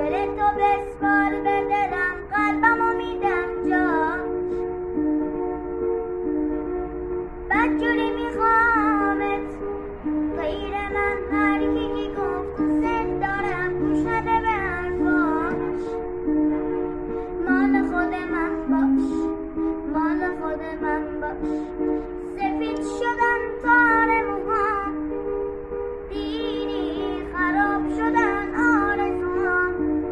دل تو بسپار به دلم، قلبمو میدم جا. بدجوری میخوامت غیر من، هر کی که گفت دوست دارم گوش نده به حرفاش. مال خود من باش، مال خود من باش. سفید شدن تار موهام، دیدی خراب شدن آرزوهام.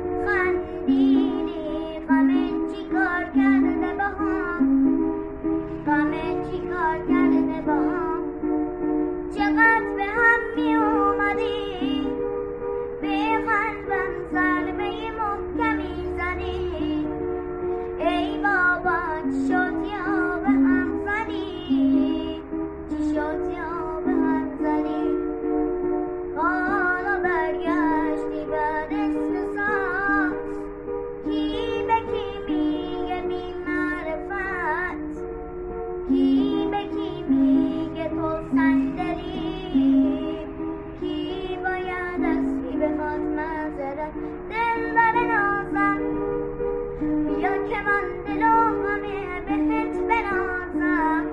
خندیدی غمت چی کار کرده باهام، غمت چی کار کرده باهام. چقدر به هم می اومدی، به قلبم ضربه محکمی زدی. ای بابا چی شد یا به هم زدی، چی شد یا به هم زدی. حالا برگشتی بعد از ساعت، کی به کی میگه بی معرفت، کی به کی میگه تو صندلی، کی باید از کی بخواد معذرت. دلبر نازم بیا که من دل و همه بهت بنازم.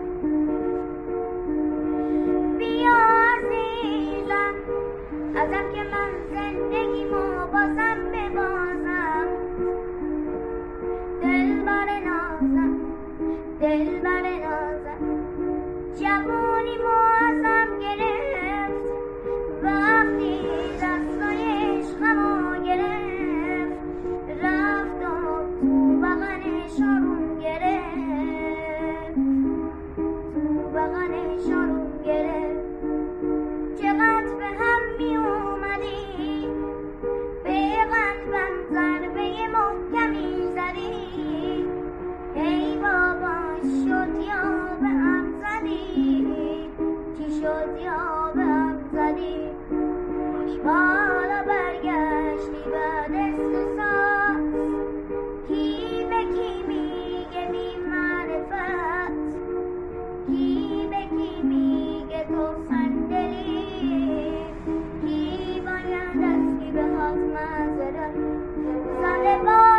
بیا عزیزم ازم که من زندگیمو بازم ببازم. دلبر نازم، دلبر نازم. جوونیمو ازم گرفت وقتی دستای عشقمو گرفت. رفت و تو بغلش آروم گرفت، تو بغلش آروم گرفت. چقدر به هم می اومدی، به قلبم ضربه محکمی زدی. ای بابا شد یا به هم زدی، چی شد یا به هم زدی. حالا برگشتی بعد از ساعت، کی به کی میگه بی معرفت، کی به کی میگه تو صندلی، کی باید از کی بخواد معذرت. زده